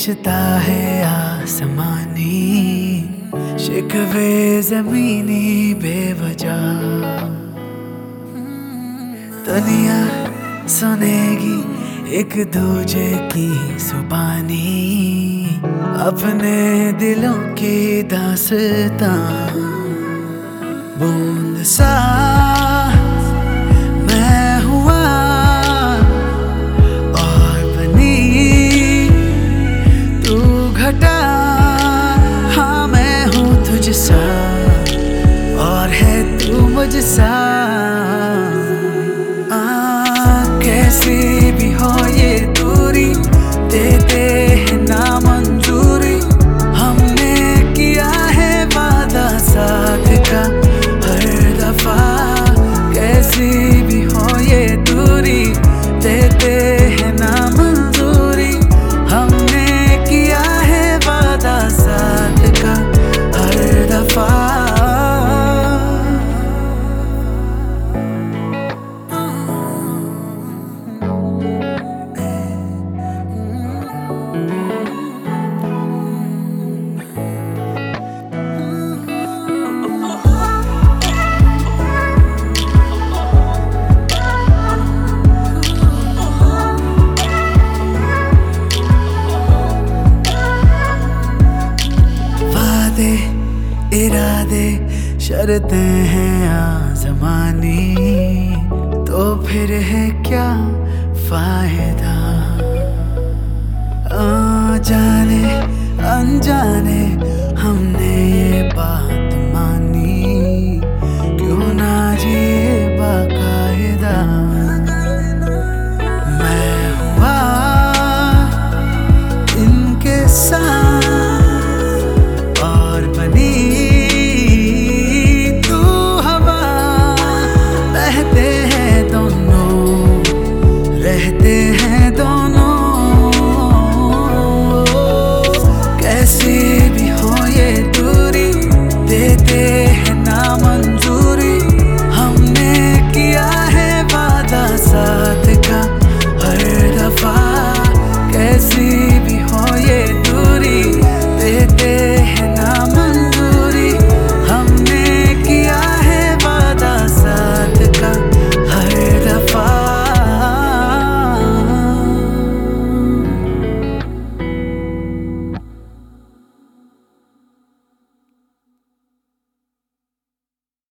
रिश्ता है आसमानी, शिकवे जमीनी बेवजह। दुनिया सुनेगी एक दूजे की जुबानी, अपने दिलों की दास्तां। बूंद सा मैं हुआ और बनी तू घटा। हाँ मैं हूँ तुझसा और है तू मुझसा। कैसी भी हो ये दूरी, देते हैं ना मंजूरी। हमने किया है वादा साथ का हर दफा। कैसी भी हो ये दूरी, देते हैं ना मंजूरी। हमने किया है वादा साथ का हर दफा। इरादे शर्तें हैं आज़मानी, तो फिर है क्या फायदा। जाने